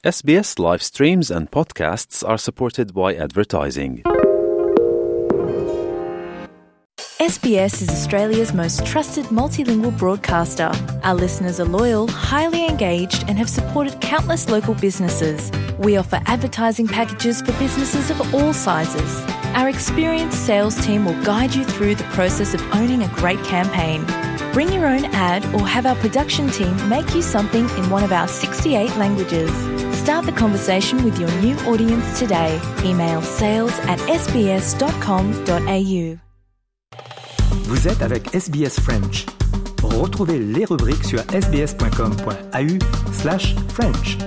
SBS live streams and podcasts are supported by advertising. SBS is Australia's most trusted multilingual broadcaster. Our listeners are loyal, highly engaged, and have supported countless local businesses. We offer advertising packages for businesses of all sizes. Our experienced sales team will guide you through the process of owning a great campaign. Bring your own ad or have our production team make you something in one of our 68 languages. Start the conversation with your new audience today. Email sales@sbs.com.au. Vous êtes avec SBS French. Retrouvez les rubriques sur sbs.com.au/French.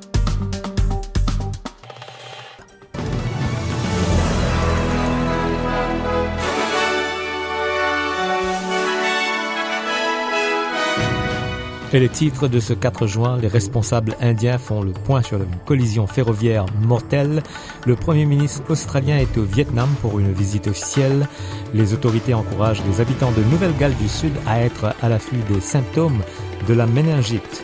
Et les titres de ce 4 juin, les responsables indiens font le point sur une collision ferroviaire mortelle. Le Premier ministre australien est au Vietnam pour une visite officielle. Les autorités encouragent les habitants de Nouvelle-Galles du Sud à être à l'affût des symptômes de la méningite.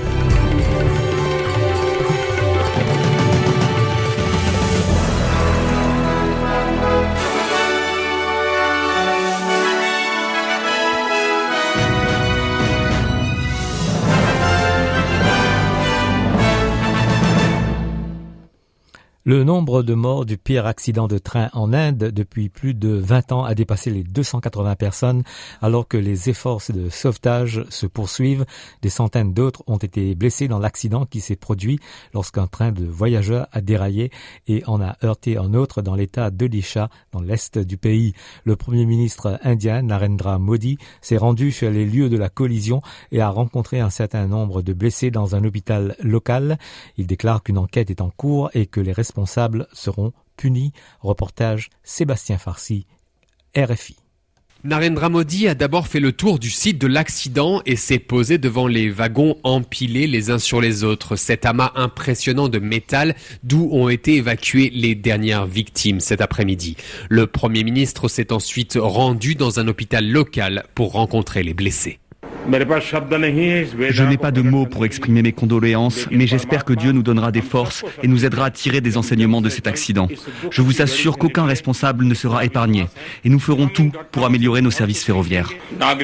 Le nombre de morts du pire accident de train en Inde depuis plus de 20 ans a dépassé les 280 personnes, alors que les efforts de sauvetage se poursuivent. Des centaines d'autres ont été blessés dans l'accident qui s'est produit lorsqu'un train de voyageurs a déraillé et en a heurté un autre dans l'état d'Odisha, dans l'est du pays. Le Premier ministre indien, Narendra Modi, s'est rendu sur les lieux de la collision et a rencontré un certain nombre de blessés dans un hôpital local. Il déclare qu'une enquête est en cours et que les responsables seront punis. Reportage Sébastien Farsi, RFI. Narendra Modi a d'abord fait le tour du site de l'accident et s'est posé devant les wagons empilés les uns sur les autres. Cet amas impressionnant de métal d'où ont été évacuées les dernières victimes cet après-midi. Le Premier ministre s'est ensuite rendu dans un hôpital local pour rencontrer les blessés. Je n'ai pas de mots pour exprimer mes condoléances, mais j'espère que Dieu nous donnera des forces et nous aidera à tirer des enseignements de cet accident. Je vous assure qu'aucun responsable ne sera épargné et nous ferons tout pour améliorer nos services ferroviaires.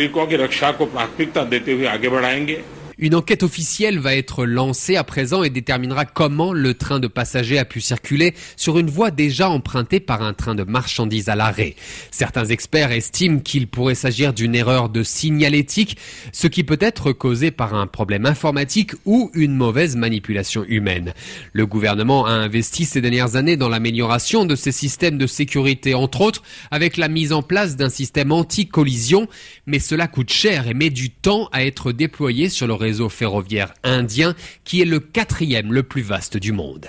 Une enquête officielle va être lancée à présent et déterminera comment le train de passagers a pu circuler sur une voie déjà empruntée par un train de marchandises à l'arrêt. Certains experts estiment qu'il pourrait s'agir d'une erreur de signalétique, ce qui peut être causé par un problème informatique ou une mauvaise manipulation humaine. Le gouvernement a investi ces dernières années dans l'amélioration de ses systèmes de sécurité, entre autres avec la mise en place d'un système anti-collision, mais cela coûte cher et met du temps à être déployé sur le réseau ferroviaire indien, qui est le 4e le plus vaste du monde.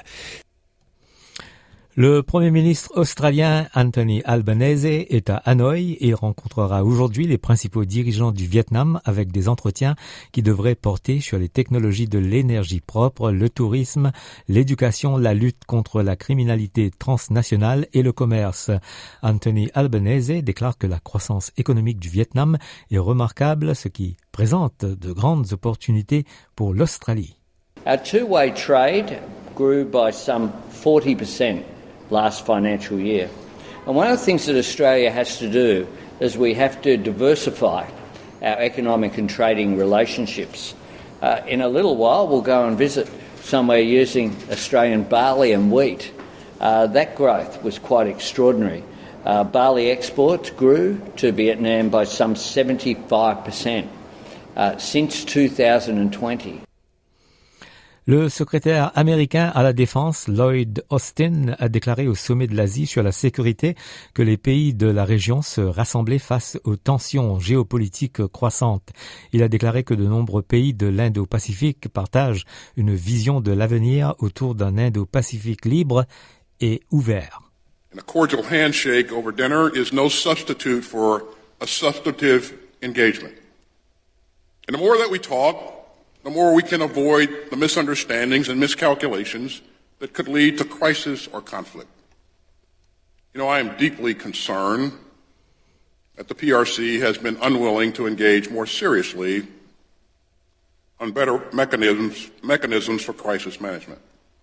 Le Premier ministre australien Anthony Albanese est à Hanoï et rencontrera aujourd'hui les principaux dirigeants du Vietnam avec des entretiens qui devraient porter sur les technologies de l'énergie propre, le tourisme, l'éducation, la lutte contre la criminalité transnationale et le commerce. Anthony Albanese déclare que la croissance économique du Vietnam est remarquable, ce qui présente de grandes opportunités pour l'Australie. Our two-way trade grew by some 40% last financial year. And one of the things that Australia has to do is we have to diversify our economic and trading relationships. In a little while, we'll go and visit somewhere using Australian barley and wheat. That growth was quite extraordinary. Barley exports grew to Vietnam by some 75% since 2020. Le secrétaire américain à la Défense, Lloyd Austin, a déclaré au sommet de l'Asie sur la sécurité que les pays de la région se rassemblaient face aux tensions géopolitiques croissantes. Il a déclaré que de nombreux pays de l'Indo-Pacifique partagent une vision de l'avenir autour d'un Indo-Pacifique libre et ouvert. And a cordial handshake over dinner is no substitute for a substantive engagement. And the more that we talk, the more we can avoid the misunderstandings and miscalculations that could lead to crisis or conflict. You know, I am deeply concerned that the PRC has been unwilling to engage more seriously on better mechanisms for crisis management.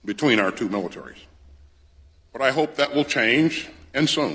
between our two militaries. But I hope that will change, and soon.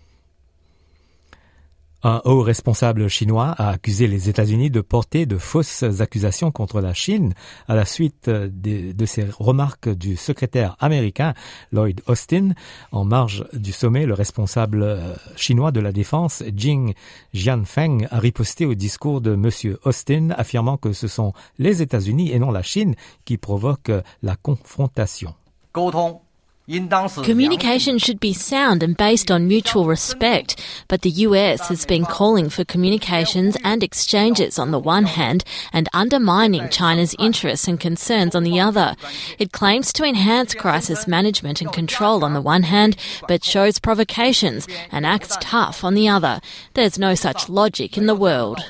Un haut responsable chinois a accusé les États-Unis de porter de fausses accusations contre la Chine à la suite de ces remarques du secrétaire américain Lloyd Austin. En marge du sommet, le responsable chinois de la défense, Jing Jianfeng, a riposté au discours de M. Austin, affirmant que ce sont les États-Unis et non la Chine qui provoquent la confrontation. Communication should be sound and based on mutual respect, but the US has been calling for communications and exchanges on the one hand and undermining China's interests and concerns on the other. It claims to enhance crisis management and control on the one hand, but shows provocations and acts tough on the other. There's no such logic in the world.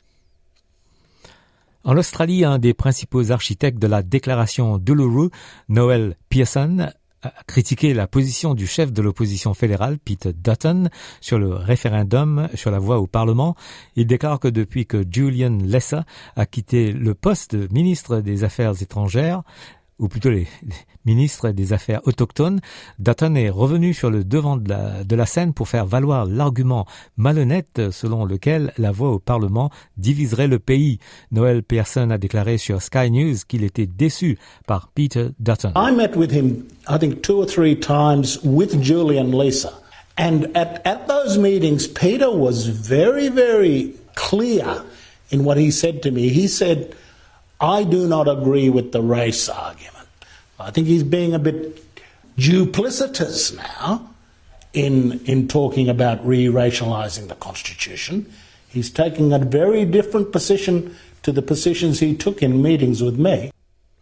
En Australie, un des principaux architectes de la déclaration d'Uluru, Noel Pearson, a critiqué la position du chef de l'opposition fédérale, Peter Dutton, sur le référendum sur la voix au Parlement. Il déclare que depuis que Julian Lesser a quitté le poste de ministre des Affaires étrangères, ou plutôt les ministres des Affaires autochtones, Dutton est revenu sur le devant de la scène pour faire valoir l'argument malhonnête selon lequel la voix au Parlement diviserait le pays. Noel Pearson a déclaré sur Sky News qu'il était déçu par Peter Dutton. I met with him, I think 2 or 3 times with Julian Lesser. And at those meetings, Peter was very, very clear in what he said to me. He said, I do not agree with the race argument. I think he's being a bit duplicitous now in talking about re-racializing the Constitution. He's taking a very different position to the positions he took in meetings with me.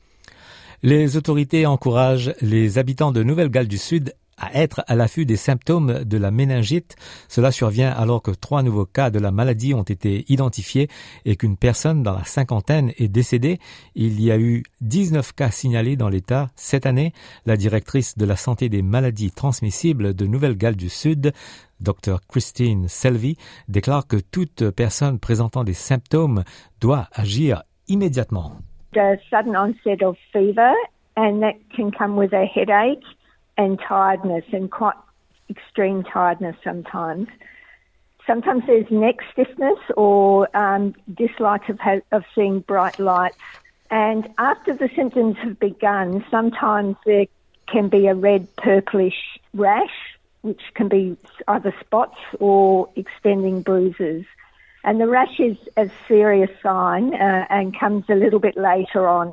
Les autorités encouragent les habitants de Nouvelle-Galles du Sud à être à l'affût des symptômes de la méningite. Cela survient alors que 3 nouveaux cas de la maladie ont été identifiés et qu'une personne dans la cinquantaine est décédée. Il y a eu 19 cas signalés dans l'État cette année. La directrice de la santé des maladies transmissibles de Nouvelle-Galles du Sud, Dr. Christine Selvey, déclare que toute personne présentant des symptômes doit agir immédiatement. A sudden onset of fever, and that can come with a headache and tiredness, and quite extreme tiredness sometimes. Sometimes there's neck stiffness or dislike of seeing bright lights. And after the symptoms have begun, sometimes there can be a red purplish rash, which can be either spots or extending bruises. And the rash is a serious sign and comes a little bit later on.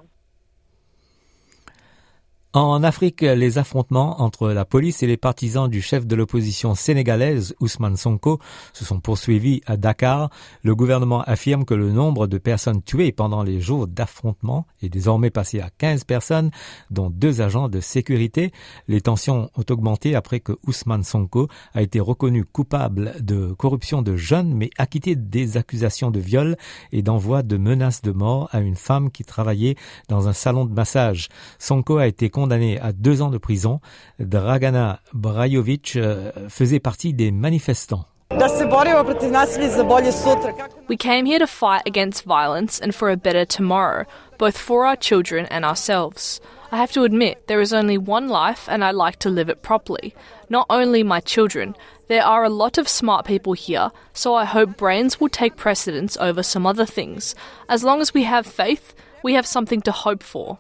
En Afrique, les affrontements entre la police et les partisans du chef de l'opposition sénégalaise, Ousmane Sonko, se sont poursuivis à Dakar. Le gouvernement affirme que le nombre de personnes tuées pendant les jours d'affrontement est désormais passé à 15 personnes, dont 2 agents de sécurité. Les tensions ont augmenté après que Ousmane Sonko a été reconnu coupable de corruption de jeunes, mais acquitté des accusations de viol et d'envoi de menaces de mort à une femme qui travaillait dans un salon de massage. Sonko a été condamné à 2 ans de prison. Dragana Brajovic faisait partie des manifestants. We came here to fight against violence and for a better tomorrow, both for our children and ourselves. I have to admit, there is only one life and I like to live it properly. Not only my children, there are a lot of smart people here, so I hope brains will take precedence over some other things. As long as we have faith, we have something to hope for.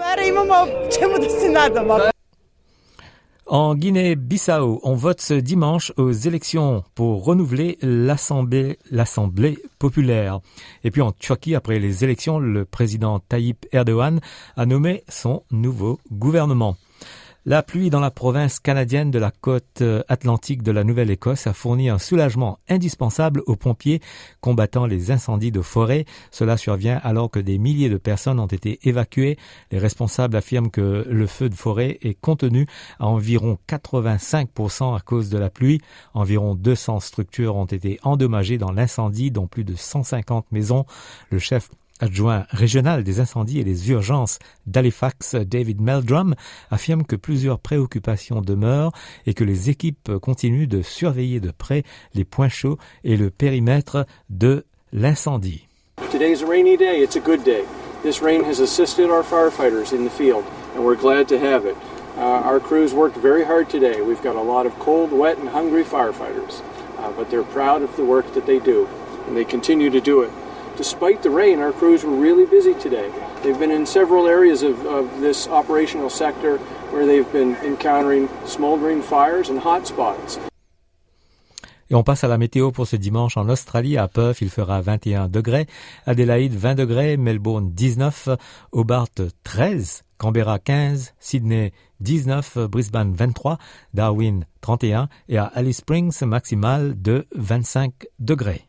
En Guinée-Bissau, on vote ce dimanche aux élections pour renouveler l'Assemblée populaire. Et puis en Turquie, après les élections, le président Tayyip Erdogan a nommé son nouveau gouvernement. La pluie dans la province canadienne de la côte atlantique de la Nouvelle-Écosse a fourni un soulagement indispensable aux pompiers combattant les incendies de forêt. Cela survient alors que des milliers de personnes ont été évacuées. Les responsables affirment que le feu de forêt est contenu à environ 85% à cause de la pluie. Environ 200 structures ont été endommagées dans l'incendie, dont plus de 150 maisons. Le chef adjoint régional des incendies et des urgences d'Halifax, David Meldrum, affirme que plusieurs préoccupations demeurent et que les équipes continuent de surveiller de près les points chauds et le périmètre de l'incendie. Today's a rainy day. It's a good day. This rain has assisted our firefighters in the field, and we're glad to have it. Our crews worked very hard today. We've got a lot of cold, wet, and hungry firefighters, but they're proud of the work that they do, and they continue to do it. Despite the rain, our crews were really busy today. They've been in several areas of this operational sector where they've been encountering smoldering fires and hot spots. Et on passe à la météo pour ce dimanche en Australie. À Perth, il fera 21 degrés. Adélaïde, 20 degrés. Melbourne, 19. Hobart, 13. Canberra, 15. Sydney, 19. Brisbane, 23. Darwin, 31. Et à Alice Springs, maximale de 25 degrés.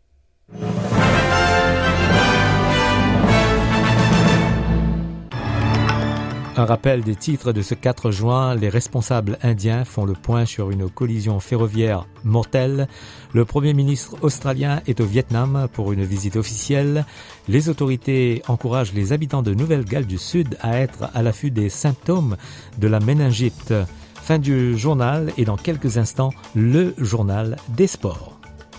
Un rappel des titres de ce 4 juin. Les responsables indiens font le point sur une collision ferroviaire mortelle. Le Premier ministre australien est au Vietnam pour une visite officielle. Les autorités encouragent les habitants de Nouvelle-Galles du Sud à être à l'affût des symptômes de la méningite. Fin du journal et dans quelques instants, le journal des sports.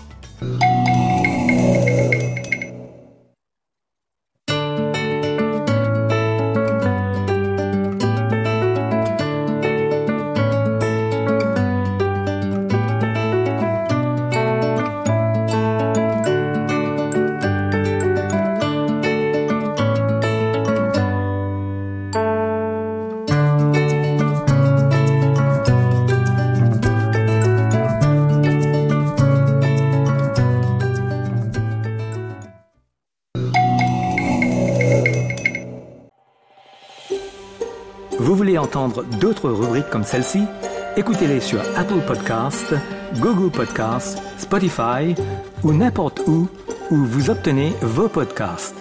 Vous voulez entendre d'autres rubriques comme celle-ci? Écoutez-les sur Apple Podcasts, Google Podcasts, Spotify ou n'importe où vous obtenez vos podcasts.